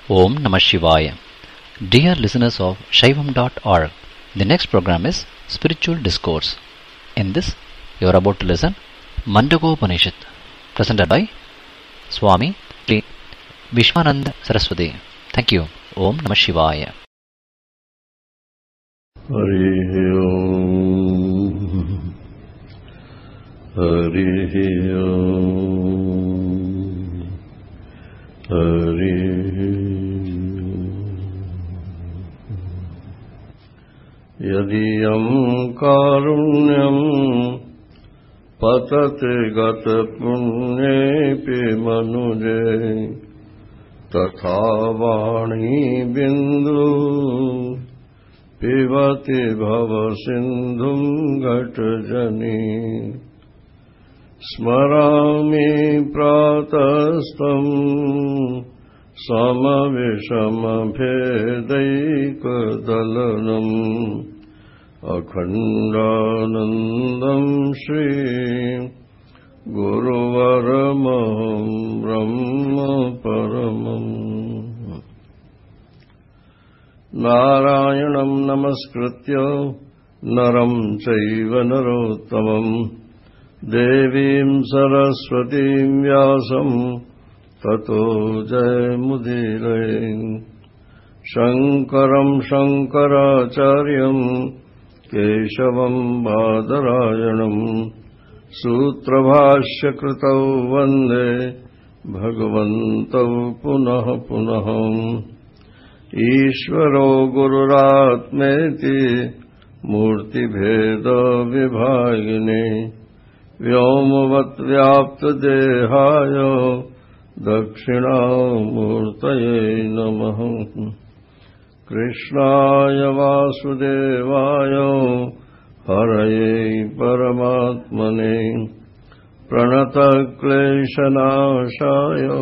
Om Namah Shivaya. Dear listeners of Shaivam.org, the next program is Spiritual Discourse. In this, you are about to listen Mandagopanishad, presented by Swami Vishwananda Saraswati. Thank you. Om Namah Shivaya. Hari Om. Hari Om. Hari Yadiyam karunyam patate gata punyepi manuje tatha vani bindu pivati bhava sindhum ghatajani Smarami pratastam samavishama-bhedaikadalanam akhandanandam Shri Guruvaramaham Brahma Paramam Narayanam Namaskritya Naram Chaiva Narottamam Devim Saraswatim Vyasam Tato Jayamudirain Shankaram Shankaracharyam Keshavam Badarayanam Sutrabhashya Kritau Vande Bhagavantau Punaha Punaham Ishvaro Gururatmeti Murti Bheda Vibhagine Vyomvat Vyapta Dehaya Dakshinamurtaye Namaha Krishnaya Vasudevaya Haraye Paramatmane Pranata Kleshanashaya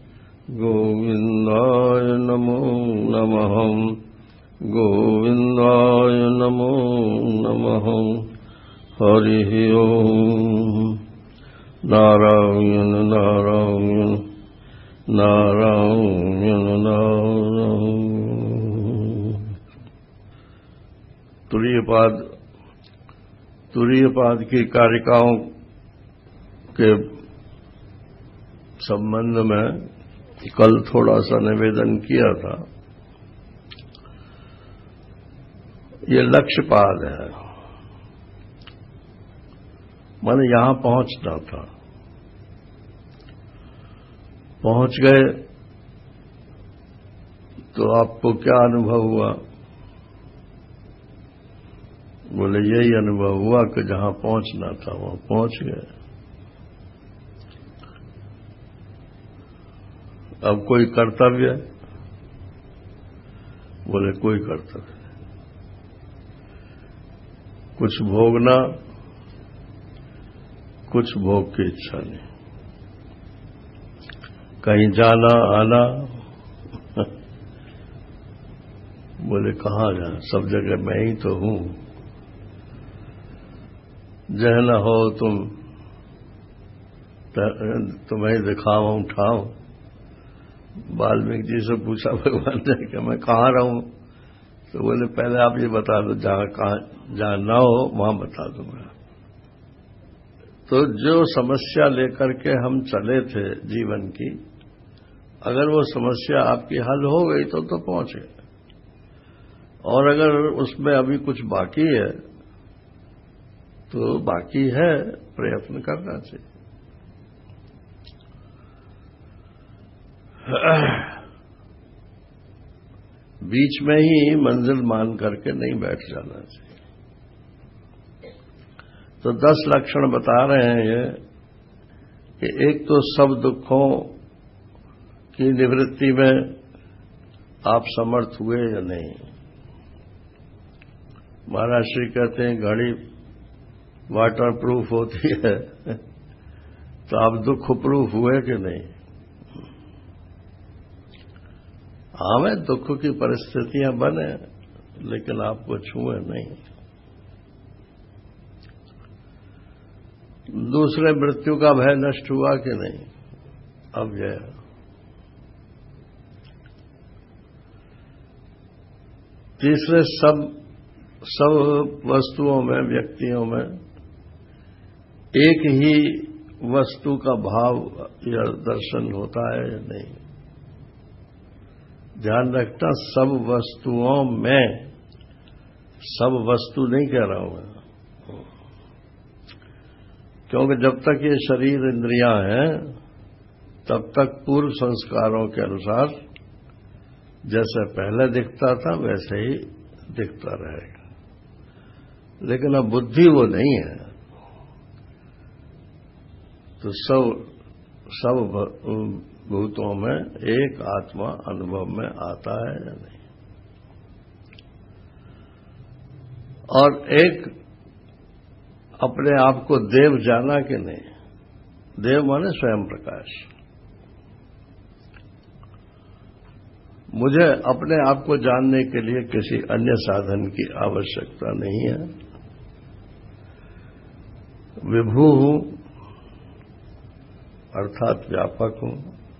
Govindaya Namo Namaham Govindaya Namo Namaham Hari Om. Narayana Narayana Narayana Narayana. तुरीयपाद की कारिकाओं के संबंध में कल थोड़ा सा निवेदन किया था। ये लक्ष्यपाद है, माने यहां पहुंचना था। पहुंच गए तो आपको क्या अनुभव हुआ? बोले यही अनुभव हुआ कि जहां पहुंचना था वहां पहुंच गए। अब कोई कर्तव्य? बोले कोई कर्तव्य नहीं। कुछ भोगना, कुछ भोग की इच्छा नहीं। कहीं जाना आना, बोले कहां जाना, सब जगह मैं ही तो हूं। जह न हो तुम्हें दिखाऊं ठाऊं। वाल्मीकि जी से पूछा भगवान ने कि मैं कहां रहूं? तो बोले पहले आप ये बता दो, जहां ना हो वहां बता दूंगा। तो जो समस्या लेकर के हम चले थे जीवन की, अगर वो समस्या आपकी हल हो गई तो पहुंच गए, और अगर उसमें अभी कुछ बाकी है तो बाकी है, प्रयत्न करना चाहिए। बीच में ही मंजिल मान करके नहीं बैठ जाना चाहिए। तो 10 लक्षण बता रहे हैं ये कि एक तो सब दुखों की निवृत्ति में आप समर्थ हुए या नहीं। महाराज श्री कहते हैं घड़ी वाटर प्रूफ होती है, तो आप दुख प्रूफ हुए कि नहीं? हमें दुख की परिस्थितियां बने, लेकिन आपको छुए नहीं। दूसरे मृत्यु का भय नष्ट हुआ कि नहीं? अब गया। तीसरे सब वस्तुओं में, व्यक्तियों में एक ही वस्तु का भाव या दर्शन होता है या नहीं। ध्यान रखना, सब वस्तुओं में, सब वस्तु नहीं कह रहा हूं मैं, क्योंकि जब तक ये शरीर इंद्रियां हैं तब तक पूर्व संस्कारों के अनुसार जैसे पहले दिखता था वैसे ही दिखता रहेगा, लेकिन अब बुद्धि वो नहीं है। तो सब भूतों में एक आत्मा अनुभव में आता है या नहीं। और एक अपने आप को देव जाना कि नहीं। देव माने स्वयं प्रकाश। मुझे अपने आप को जानने के लिए किसी अन्य साधन की आवश्यकता नहीं है। विभू हूं अर्थात व्यापक हूं।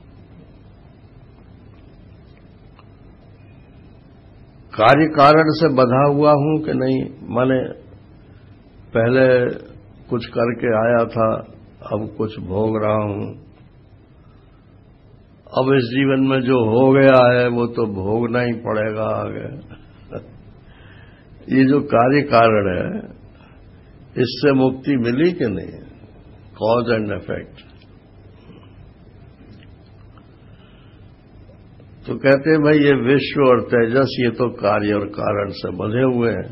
कार्य कारण से बंधा हुआ हूं कि नहीं, माने पहले कुछ करके आया था, अब कुछ भोग रहा हूं। अब इस जीवन में जो हो गया है वो तो भोगना ही पड़ेगा आगे। ये जो कार्य कारण है, इससे मुक्ति मिली कि नहीं, कॉज एंड इफेक्ट। तो कहते हैं भाई ये विश्व और तेजस ये तो कार्य और कारण से बंधे हुए हैं।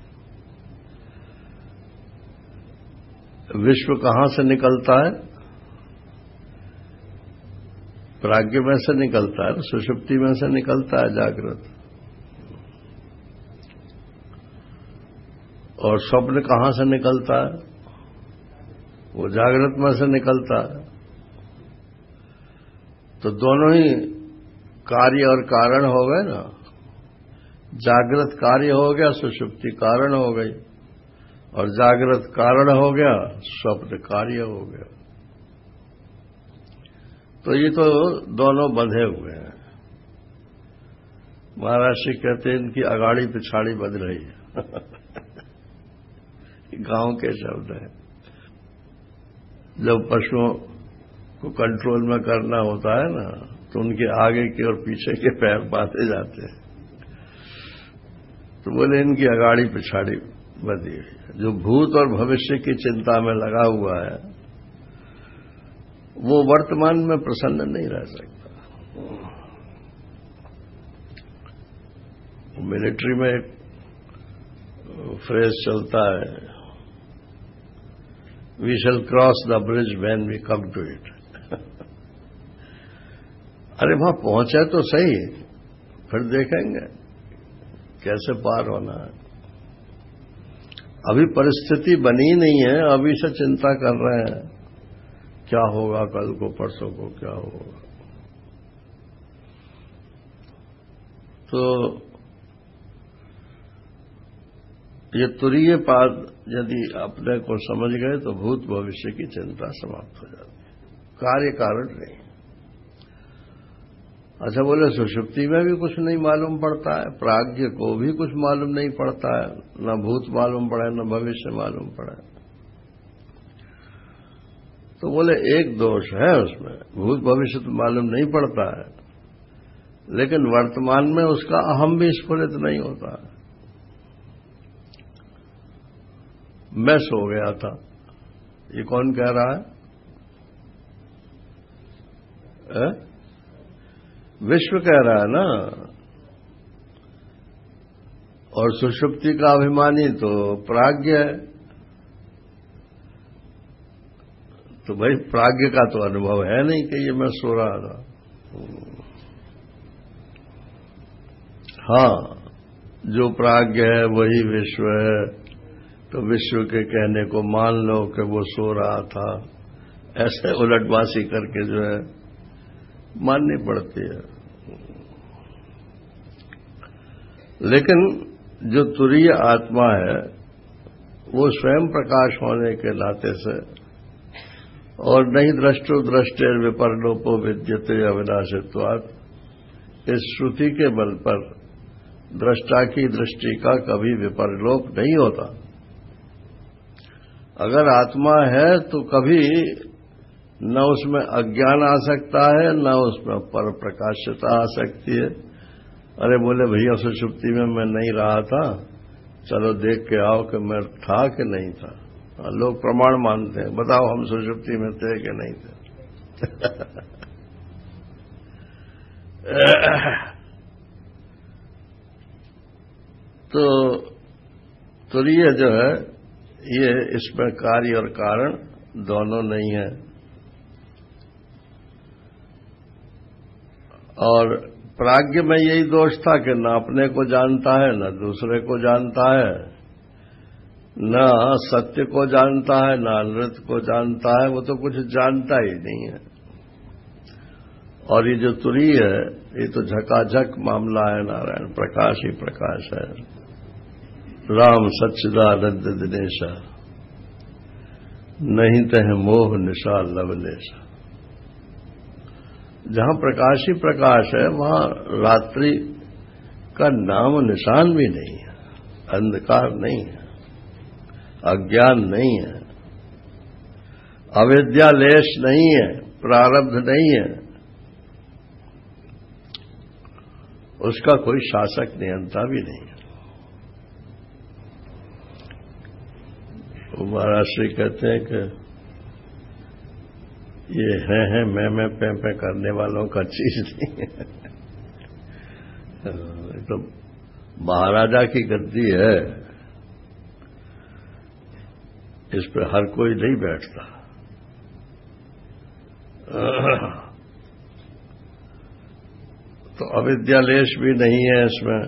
विश्व कहां से निकलता है? प्राज्ञ में से निकलता है, सुषुप्ति में से निकलता है जागृत। और स्वप्न कहां से निकलता है? वो जागृत में से निकलता है। तो दोनों ही कार्य और कारण हो गए ना। जागृत कार्य हो गया, सुषुप्ति कारण हो गई, और जागृत कारण हो गया, स्वप्न कार्य हो गया। तो ये तो दोनों बंधे हुए हैं। महाराष्ट्र कहते हैं इनकी अगाड़ी पिछाड़ी बंध रही है। गांव के शब्द है। जब पशुओं को कंट्रोल में करना होता है ना, तो उनके आगे के और पीछे के पैर बांधे जाते हैं। तो बोले इनकी अगाड़ी पिछाड़ी बंधी हुई है। जो भूत और भविष्य की चिंता में लगा हुआ है वो वर्तमान में प्रसन्न नहीं रह सकता। मिलिट्री में एक फ्रेज चलता है, we shall cross the bridge when we come to it. अरे वहां पहुंचे तो सही, फिर देखेंगे कैसे पार होना है। अभी परिस्थिति बनी नहीं है, अभी से चिंता कर रहे हैं क्या होगा कल को, परसों को क्या होगा। तो ये तुरीय पाद यदि अपने को समझ गए तो भूत भविष्य की चिंता समाप्त हो जाती है, कार्य कारण नहीं। अच्छा बोले सुषुप्ति में भी कुछ नहीं मालूम पड़ता है, प्राज्ञ को भी कुछ मालूम नहीं पड़ता है, न भूत मालूम पड़ा न भविष्य मालूम पड़ा। तो बोले एक दोष है उसमें, भूत भविष्य तो मालूम नहीं पड़ता है, लेकिन वर्तमान में उसका अहम भी स्फुरित नहीं होता है। मैं सो गया था, ये कौन कह रहा है? विश्व कह रहा है ना। और सुषुप्ति का अभिमानी तो प्राज्ञ है। तो भाई प्राज्ञ का तो अनुभव है नहीं कि ये मैं सो रहा था। हाँ, जो प्राज्ञ है वही विश्व है। तो विश्व के कहने को मान लो कि वो सो रहा था, ऐसे उलटवासी करके जो है माननी पड़ती है। लेकिन जो तुरीय आत्मा है वो स्वयं प्रकाश होने के नाते से, और नहीं द्रष्टो दृष्टेर विपर्लोपो विद्यते अविनाशित्वात्, इस श्रुति के बल पर दृष्टा की दृष्टि का कभी विपरलोप नहीं होता। अगर आत्मा है तो कभी न उसमें अज्ञान आ सकता है, न उसमें पर प्रकाशता आ सकती है। अरे बोले भैया सुषुप्ति में मैं नहीं रहा था, चलो देख के आओ कि मैं था कि नहीं था। लोग प्रमाण मानते हैं, बताओ हम सुषुप्ति में थे कि नहीं थे। तो तुरीय जो है ये इसमें कार्य और कारण दोनों नहीं है। और प्राज्ञ में यही दोष था कि न अपने को जानता है, न दूसरे को जानता है, न सत्य को जानता है, न अनृत को जानता है। वो तो कुछ जानता ही नहीं है। और ये जो तुरीय है ये तो झकाझक मामला है। नारायण प्रकाश ही प्रकाश है। राम सच्चिदानंद दिनेशा, नहीं तह मोह निशा लवलेशा। जहां प्रकाश ही प्रकाश है वहां रात्रि का नाम निशान भी नहीं है, अंधकार नहीं है, अज्ञान नहीं है, अविद्या लेश नहीं है, प्रारब्ध नहीं है, उसका कोई शासक नियंता भी नहीं है। महाराज श्री कहते हैं कि ये है मैं पे करने वालों का चीज नहीं है। तो महाराजा की गद्दी है, इस पर हर कोई नहीं बैठता। तो अविद्यालेश भी नहीं है इसमें।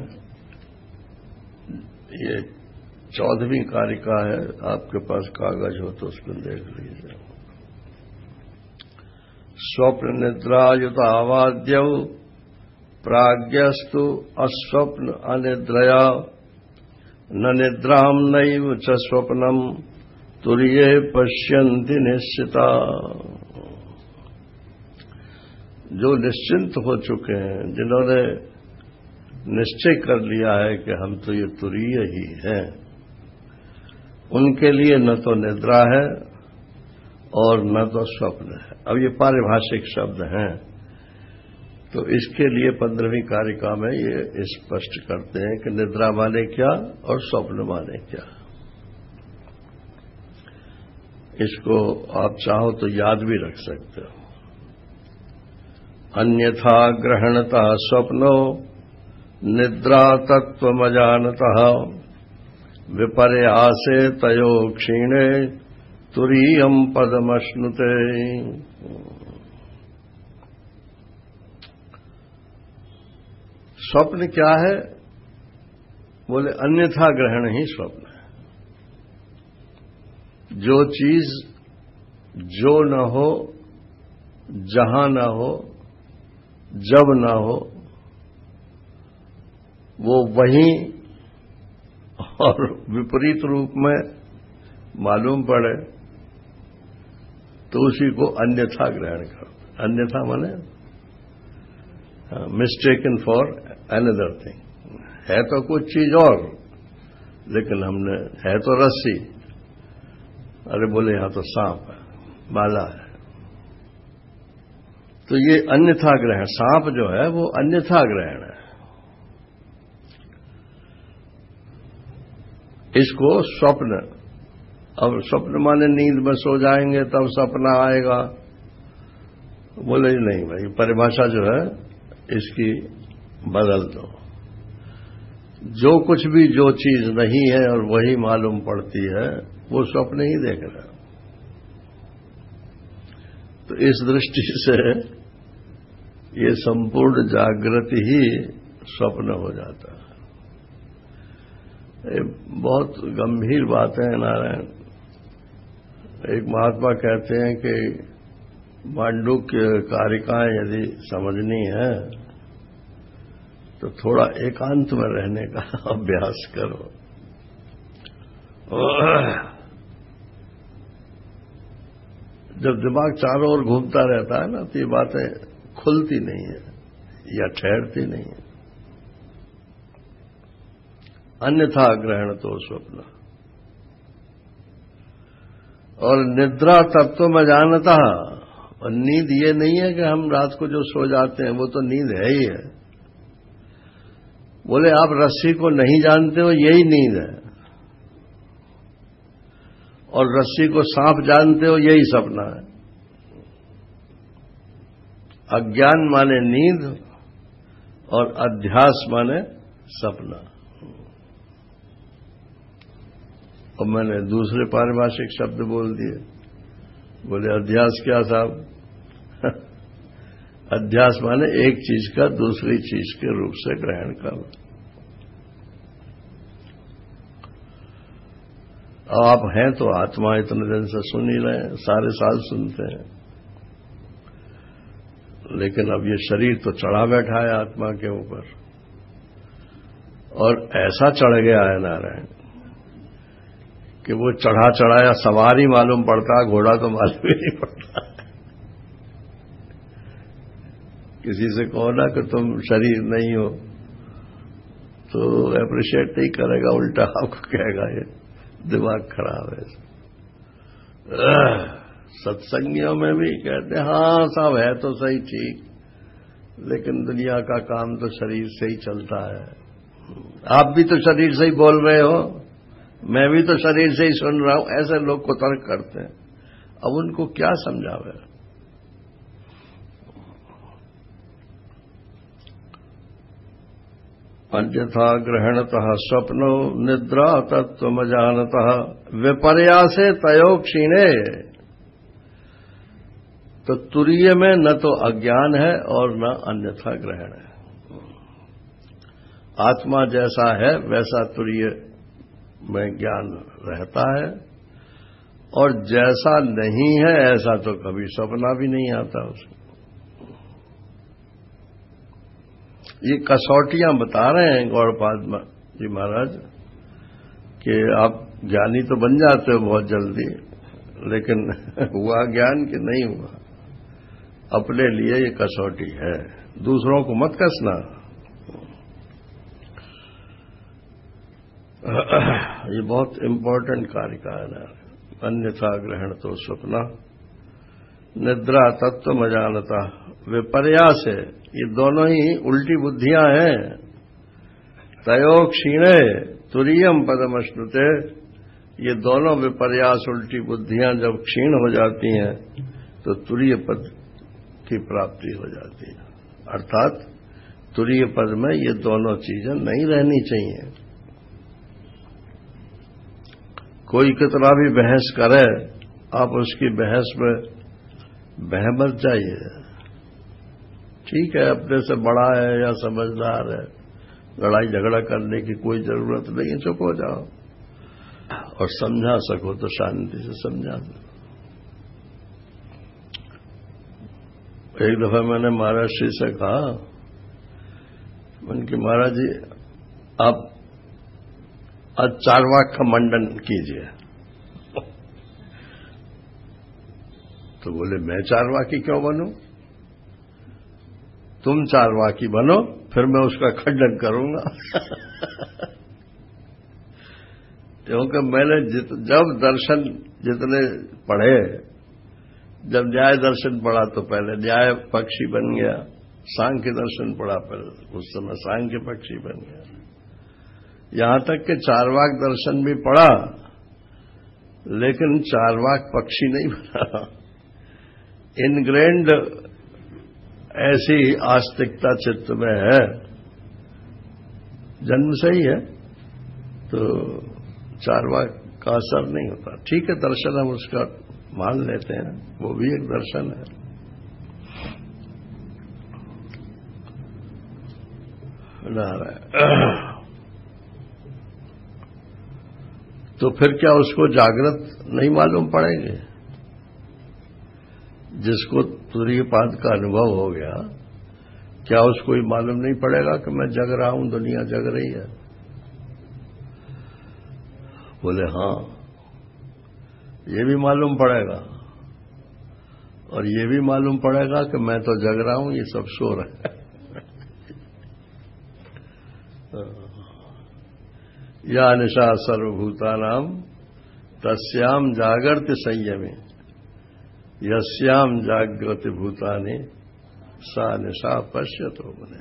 ये 14वीं कारिका है, आपके पास कागज हो तो उसको देख लीजिए। स्वप्न निद्रायुत आवाद्यौ प्राज्ञस्तु अस्वप्न अनिद्रया न निद्राम नैव च स्वप्नम तुर्ये पश्यन्ति निश्चिता। जो निश्चिंत हो चुके हैं, जिन्होंने निश्चय कर लिया है कि हम तो ये तुरीय ही हैं, उनके लिए न तो निद्रा है और न तो स्वप्न है। अब ये पारिभाषिक शब्द हैं, तो इसके लिए 15वीं कारिका में ये स्पष्ट करते हैं कि निद्रा माने क्या और स्वप्न माने क्या। इसको आप चाहो तो याद भी रख सकते हो। अन्यथा ग्रहणता स्वप्नो निद्रा तत्वमजानतः विपर्यासे तयो क्षीणे तुरीयम पदमश्नुते। स्वप्न क्या है? बोले अन्यथा ग्रहण ही स्वप्न है। जो चीज जो न हो, जहां न हो, जब न हो, वो वहीं और विपरीत रूप में मालूम पड़े तो उसी को अन्यथा ग्रहण करो। अन्यथा माने मिस्टेकन फॉर अनदर थिंग। है तो कुछ चीज और, लेकिन हमने है तो रस्सी, अरे बोले यहां तो सांप है, माला है। तो ये अन्यथा ग्रहण, सांप जो है वो अन्यथा ग्रहण है। इसको स्वप्न, अब स्वप्न माने नींद में सो जाएंगे तब सपना आएगा। बोले नहीं भाई, परिभाषा जो है इसकी बदल दो। जो कुछ भी जो चीज नहीं है और वही मालूम पड़ती है, वो स्वप्न ही देख रहा है। तो इस दृष्टि से ये संपूर्ण जागृति ही स्वप्न हो जाता है। ये बहुत गंभीर बात है नारायण। एक महात्मा कहते हैं कि मांडूक्य कारिकाएं यदि समझनी है तो थोड़ा एकांत में रहने का अभ्यास करो। जब दिमाग चारों ओर घूमता रहता है ना, तो ये बातें खुलती नहीं है या ठहरती नहीं है। अन्यथा ग्रहण तो स्वप्न। और निद्रा तत्व में जानता, और नींद ये नहीं है कि हम रात को जो सो जाते हैं वो तो नींद है ही है। बोले आप रस्सी को नहीं जानते हो, यही नींद है। और रस्सी को सांप जानते हो, यही सपना है। अज्ञान माने नींद और अध्यास माने सपना। और मैंने दूसरे पारिभाषिक शब्द बोल दिए। बोले अध्यास क्या साहब? अध्यास माने एक चीज का दूसरी चीज के रूप से ग्रहण करना। आप हैं तो आत्मा, इतने दिन से सुन ही रहे हैं, सारे साल सुनते हैं, लेकिन अब ये शरीर तो चढ़ा बैठा है आत्मा के ऊपर, और ऐसा चढ़ गया है नारायण कि वो चढ़ा चढ़ाया सवार ही मालूम पड़ता, घोड़ा तो मालूम ही नहीं पड़ता। किसी से कहो ना कि तुम शरीर नहीं हो तो एप्रिशिएट नहीं करेगा, उल्टा आपको कहेगा ये दिमाग खराब है। सत्संगियों में भी कहते हैं हाँ सब है तो सही ठीक, लेकिन दुनिया का काम तो शरीर से ही चलता है। आप भी तो शरीर से ही बोल रहे हो, मैं भी तो शरीर से ही सुन रहा हूं, ऐसे लोग को तर्क करते हैं। अब उनको क्या समझावे? अन्यथा ग्रहणतः स्वप्नो निद्रा तत्त्वमजानतः विपर्यासे तयो क्षीणे। तो तुरीय में न तो अज्ञान है और न अन्यथा ग्रहण है। आत्मा जैसा है वैसा तुरीय में ज्ञान रहता है, और जैसा नहीं है ऐसा तो कभी सपना भी नहीं आता उसको। ये कसौटियां बता रहे हैं गौड़पाद जी महाराज कि आप ज्ञानी तो बन जाते हो बहुत जल्दी, लेकिन हुआ ज्ञान कि नहीं हुआ, अपने लिए ये कसौटी है, दूसरों को मत कसना। ये बहुत इंपॉर्टेंट कार्य का है। अन्यथा ग्रहण तो स्वप्न, निद्रा तत्व मजानता, विपर्यास है, ये दोनों ही उल्टी बुद्धियां हैं। तयो क्षीणे तुरीयम पदमश्नुते, ये दोनों विपर्यास उल्टी बुद्धियां जब क्षीण हो जाती हैं तो तुरीय पद की प्राप्ति हो जाती है। अर्थात तुरीय पद में ये दोनों चीजें नहीं रहनी चाहिए। कोई कितना भी बहस करे, आप उसकी बहस में बह मत जाइए। ठीक है, अपने से बड़ा है या समझदार है, लड़ाई झगड़ा करने की कोई जरूरत नहीं है, चुप हो जाओ, और समझा सको तो शांति से समझा दो। एक दफा मैंने महाराज श्री से कहा, मैंने कि महाराज जी आप आज चारवाक का मंडन कीजिए। तो बोले मैं चारवाकी क्यों बनूं? तुम चारवाकी बनो, फिर मैं उसका खंडन करूंगा। क्योंकि मैंने जब दर्शन जितने पढ़े, जब न्याय दर्शन पढ़ा तो पहले न्याय पक्षी बन गया, सांख्य दर्शन पढ़ा पहले उस समय सांख्य पक्षी बन गया, यहां तक कि चारवाक दर्शन भी पढ़ा, लेकिन चारवाक पक्षी नहीं बना। इनग्रेंड ऐसी आस्तिकता चित्त में है, जन्म से ही है, तो चारवाक का असर नहीं होता। ठीक है, दर्शन हम उसका मान लेते हैं, वो भी एक दर्शन है। नारायण। तो फिर क्या उसको जागृत नहीं मालूम पड़ेंगे? जिसको तुरीयपाद का अनुभव हो गया, क्या उसको ही मालूम नहीं पड़ेगा कि मैं जग रहा हूं, दुनिया जग रही है? बोले हां, ये भी मालूम पड़ेगा, और ये भी मालूम पड़ेगा कि मैं तो जग रहा हूं, ये सब सो रहा है। या निशा सर्वभूतानां तस्याम जागर्ति संयमे यस्याम जागृति भूतानि सा निशा पश्यतो मुने।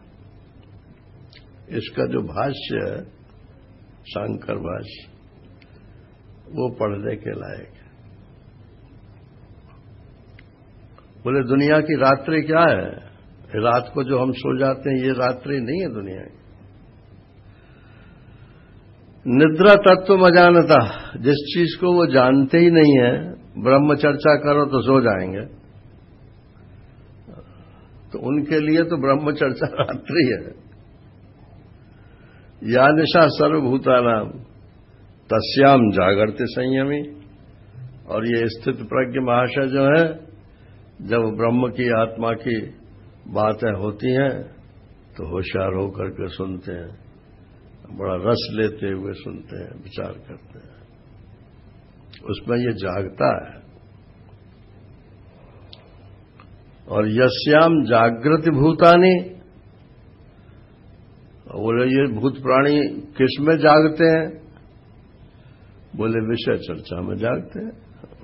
इसका जो भाष्य है शांकर भाष्य, वो पढ़ने के लायक है। बोले दुनिया की रात्रि क्या है? रात को जो हम सो जाते हैं ये रात्रि नहीं है दुनिया की। निद्रा तत्व अजानता, जिस चीज को वो जानते ही नहीं है, ब्रह्म चर्चा करो तो सो जाएंगे, तो उनके लिए तो ब्रह्म चर्चा रात्रि है। या निशा सर्वभूतानाम तस्याम जागृति संयमी। और ये स्थित प्रज्ञ महाशय जो है, जब ब्रह्म की आत्मा की बातें होती हैं तो होशियार होकर के सुनते हैं, बड़ा रस लेते हुए सुनते हैं, विचार करते हैं, उसमें ये जागता है। और यस्याम जागृति भूतानि, बोले ये भूत प्राणी किस में जागते हैं? बोले विषय चर्चा में जागते हैं।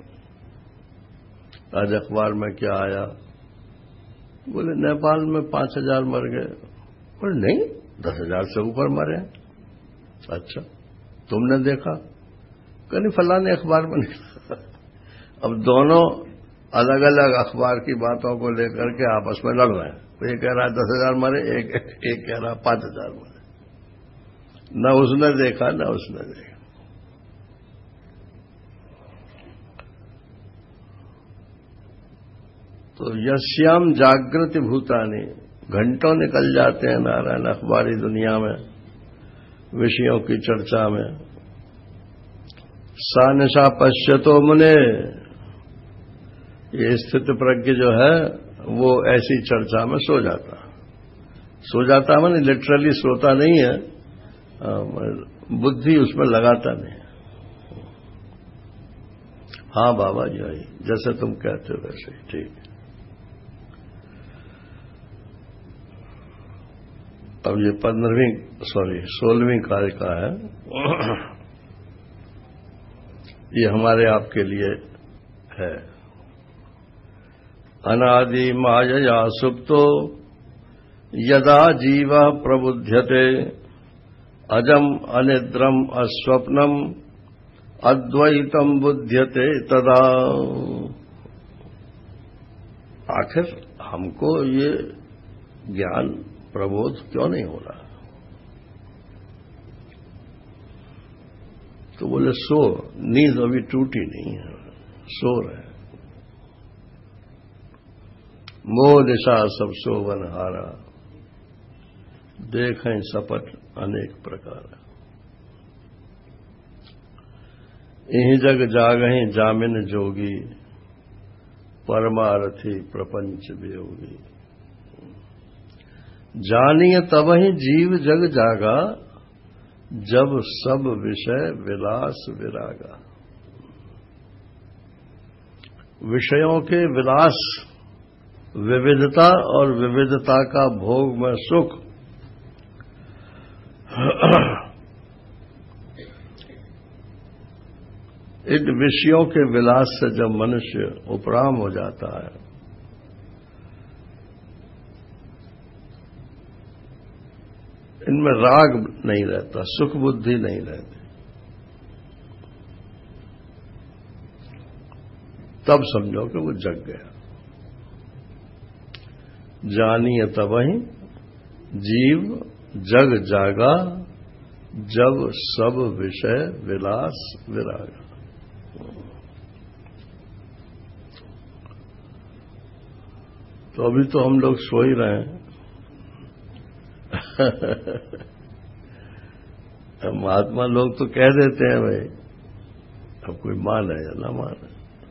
आज अखबार में क्या आया? बोले नेपाल में 5,000 मर गए। बोले नहीं, 10,000 से ऊपर मरे। अच्छा, तुमने देखा? कहीं फलाने अखबार में नहीं। अब दोनों अलग अलग अखबार की बातों को लेकर के आपस में लड़ रहे हैं। ये कह रहा है 10,000 मरे, एक कह रहा 5,000 मरे। न उसने देखा न उसने देखा। तो यस्याम जागृति भूतानि, घंटों निकल जाते हैं नारायण अखबारी दुनिया में, विषयों की चर्चा में। सा निशा पश्यतो मुने, ये स्थित प्रज्ञ जो है वो ऐसी चर्चा में सो जाता माने लिटरली सोता नहीं है, बुद्धि उसमें लगाता नहीं। हाँ बाबा जी, जैसे तुम कहते हो वैसे ही ठीक। अब ये 16वीं कारिका है, ये हमारे आपके लिए है। अनादि मायया सुप्तो यदा जीव प्रबुध्यते अजम अनिद्रम अस्वप्नम अद्वैतम बुध्यते तदा। आखिर हमको ये ज्ञान प्रबोध क्यों नहीं हो रहा? तो बोले सो, नींद अभी टूटी नहीं है, सो रहे। मोह दिशा सब सोवन हारा, देखें सपट अनेक प्रकार। इहि जग जागहि जामिन जोगी, परमारथी प्रपंच वियोगी। जानिए तब ही जीव जग जागा, जब सब विषय विलास विरागा। विषयों के विलास, विविधता और विविधता का भोग में सुख, इन विषयों के विलास से जब मनुष्य उपराम हो जाता है, इनमें राग नहीं रहता, सुख बुद्धि नहीं रहती, तब समझो कि वो जग गया। जानिए तबहि जीव जग जागा, जब सब विषय विलास विरागा। तो अभी तो हम लोग सो ही रहे हैं। महात्मा लोग तो कह देते हैं भाई, अब कोई माने या ना माने।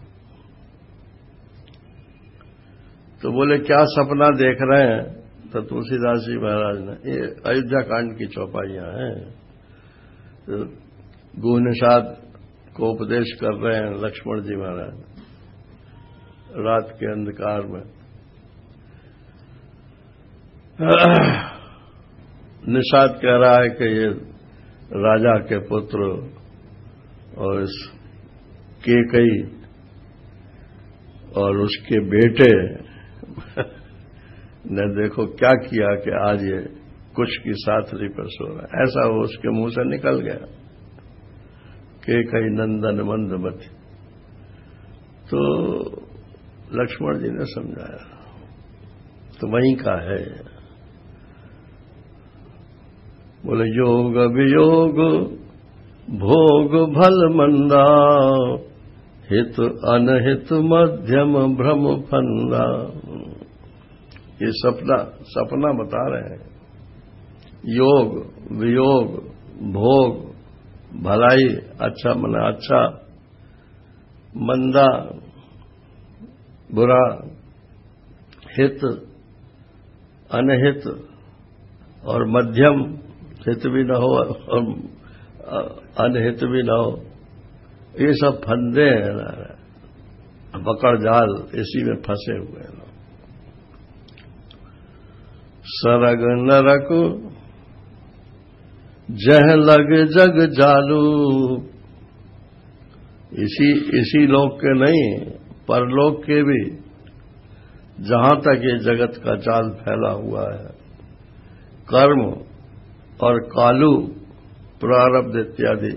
तो बोले क्या सपना देख रहे हैं? तो तुलसीदास जी महाराज ने, ये अयोध्या कांड की चौपाइयां हैं, तो गुह निषाद को उपदेश कर रहे हैं लक्ष्मण जी महाराज रात के अंधकार में। निषाद कह रहा है कि ये राजा के पुत्र और इस केकई और उसके बेटे ने देखो क्या किया कि आज ये कुछ की साथरी पर सो रहा है, ऐसा वो उसके मुंह से निकल गया। केकई नंदन मंदमति। तो लक्ष्मण जी ने समझाया, तो वहीं का है। बोले योग वियोग भोग भल मंदा, हित अनहित मध्यम भ्रम फंदा। ये सपना बता रहे हैं। योग वियोग भोग भलाई, अच्छा मना अच्छा, मंदा बुरा, हित अनहित और मध्यम, हित भी न हो और अनहित भी न हो, ये सब फंदे हैं ना, पकड़ जाल, इसी में फंसे हुए हैं। सरग नरक जह लग जग जालू। इसी लोक के नहीं, परलोक के भी, जहां तक ये जगत का जाल फैला हुआ है, कर्म और कालू प्रारब्ध इत्यादि,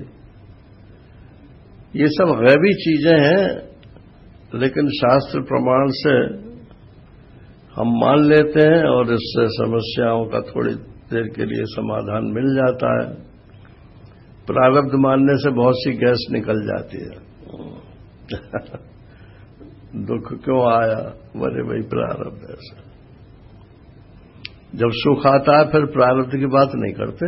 ये सब गैबी चीजें हैं, लेकिन शास्त्र प्रमाण से हम मान लेते हैं और इससे समस्याओं का थोड़ी देर के लिए समाधान मिल जाता है। प्रारब्ध मानने से बहुत सी गैस निकल जाती है। दुख क्यों आया, बोले भाई प्रारब्ध ऐसा। जब सुख आता है फिर प्रारब्ध की बात नहीं करते।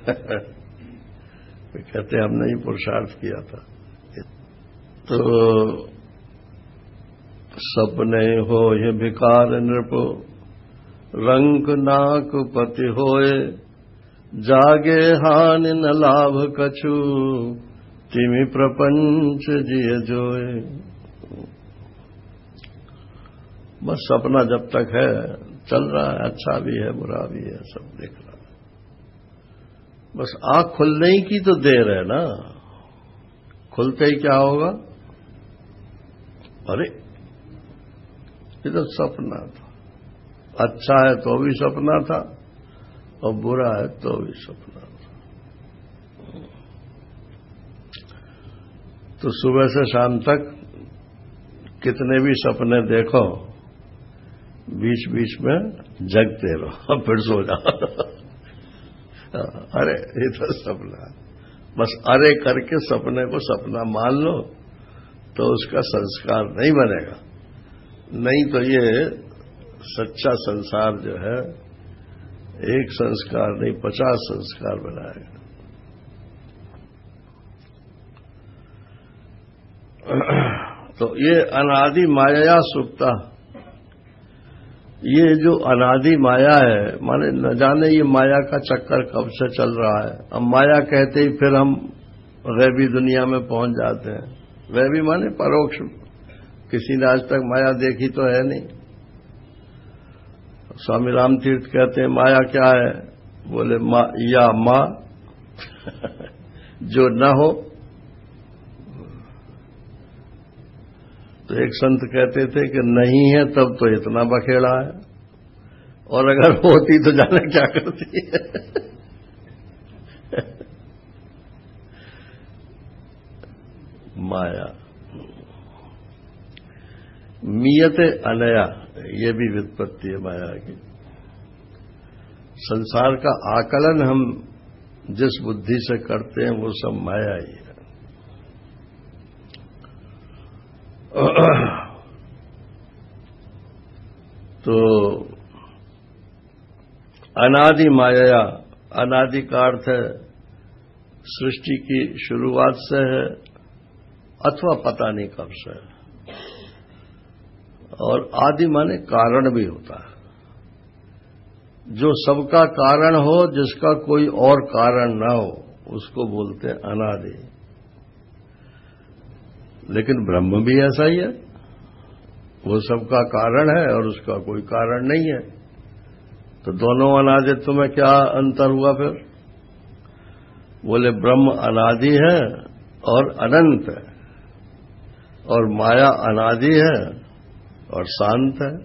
कहते हमने ही पुरुषार्थ किया था। तो सपने हो ये भिकार नृप, रंक नाक पति होए, जागे हानि न लाभ कछु, तिमि प्रपंच जिय जोए। बस सपना जब तक है चल रहा है, अच्छा भी है बुरा भी है, सब देख रहा है। बस आंख खुलने ही की तो देर है ना, खुलते ही क्या होगा, अरे ये तो सपना था, अच्छा है तो भी सपना था और बुरा है तो भी सपना था। तो सुबह से शाम तक कितने भी सपने देखो, बीच बीच में जगते रहो, फिर सो जाओ। अरे ये तो सपना, बस अरे करके सपने को सपना मान लो तो उसका संस्कार नहीं बनेगा। नहीं तो ये सच्चा संसार जो है एक संस्कार नहीं 50 संस्कार बनाएगा। तो ये अनादि माया सुक्ता, ये जो अनादि माया है, माने न जाने ये माया का चक्कर कब से चल रहा है। अब माया कहते ही फिर हम गैबी दुनिया में पहुंच जाते हैं। गैबी माने परोक्ष, किसी ने आज तक माया देखी तो है नहीं। स्वामी राम तीर्थ कहते हैं माया क्या है, बोले या मां जो न हो। तो एक संत कहते थे कि नहीं है तब तो इतना बखेड़ा है, और अगर होती तो जाने क्या करती है। माया मियते अनया, ये भी व्युत्पत्ति है माया की। संसार का आकलन हम जिस बुद्धि से करते हैं वो सब माया ही है। तो अनादि माया, अनादि का अर्थ है सृष्टि की शुरुआत से है अथवा पता नहीं कब से है, और आदि माने कारण भी होता है। जो सबका कारण हो, जिसका कोई और कारण ना हो, उसको बोलते हैं अनादि। लेकिन ब्रह्म भी ऐसा ही है, वो सबका कारण है और उसका कोई कारण नहीं है। तो दोनों अनादित्व में क्या अंतर हुआ फिर? बोले ब्रह्म अनादि है और अनंत है, और माया अनादि है और शांत है।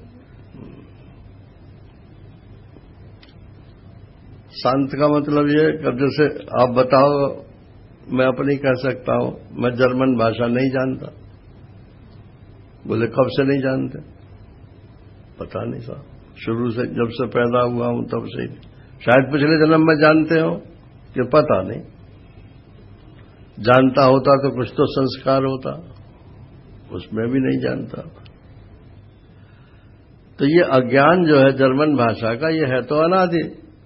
शांत का मतलब ये कि जैसे आप बताओ, मैं अपनी कह सकता हूं, मैं जर्मन भाषा नहीं जानता। बोले कब से नहीं जानते? पता नहीं साहब, शुरू से जब से पैदा हुआ हूं तब से ही। शायद पिछले जन्म में जानते हो कि पता नहीं। जानता होता तो कुछ तो संस्कार होता, उसमें भी नहीं जानता। तो ये अज्ञान जो है जर्मन भाषा का, ये है तो अनादि।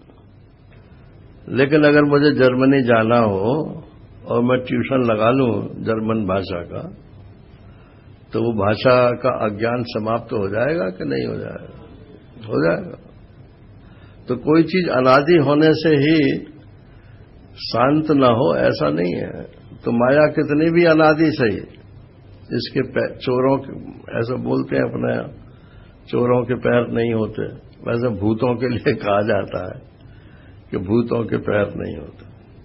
लेकिन अगर मुझे जर्मनी जाना हो और मैं ट्यूशन लगा लूं जर्मन भाषा का, तो वो भाषा का अज्ञान समाप्त हो जाएगा कि नहीं हो जाएगा? हो जाएगा। तो कोई चीज अनादि होने से ही शांत न हो ऐसा नहीं है। तो माया कितनी भी अनादि सही, इसके चोरों के, ऐसा बोलते हैं अपने यहाँ, चोरों के पैर नहीं होते, वैसे भूतों के लिए कहा जाता है कि भूतों के पैर नहीं होते।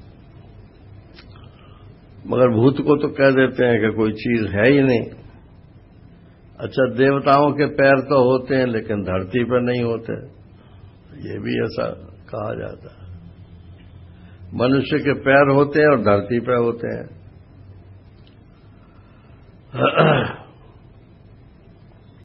मगर भूत को तो कह देते हैं कि कोई चीज है ही नहीं। अच्छा, देवताओं के पैर तो होते हैं लेकिन धरती पर नहीं होते, ये भी ऐसा कहा जाता है। मनुष्य के पैर होते हैं और धरती पर होते हैं।